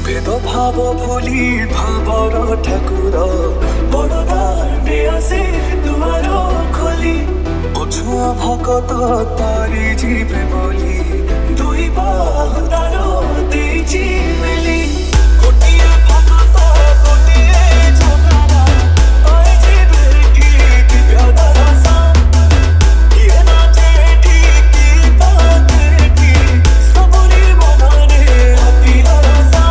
भेदभाव भूली भावर ठाकुर बड़ दाण्डे आसे दुआर खोली अछुआ भकत तारी जीवे बोली दुई बाहु तार देइछि मेली गोटिए भकत गोटिए झगड़ा आइ जीवे की दिव्य दरसा ये नाचे ठीक ताके सबरी मनरे अति रसा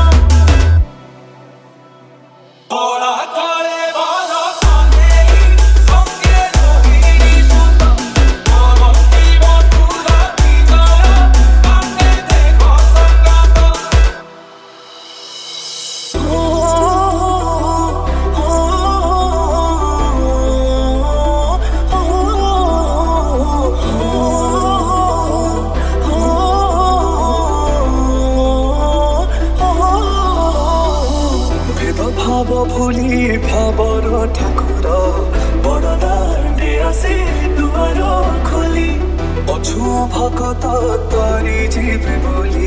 ओला करे बारा कांदे संगे रोहिणी सुता ममती बतुरा पिजारा कांदे देखो संगात भेदभाव भूली भावर ठाकुर बड़ दाण्डे आसे दुआर खोली अछुआ भकत तारी जीवे बोली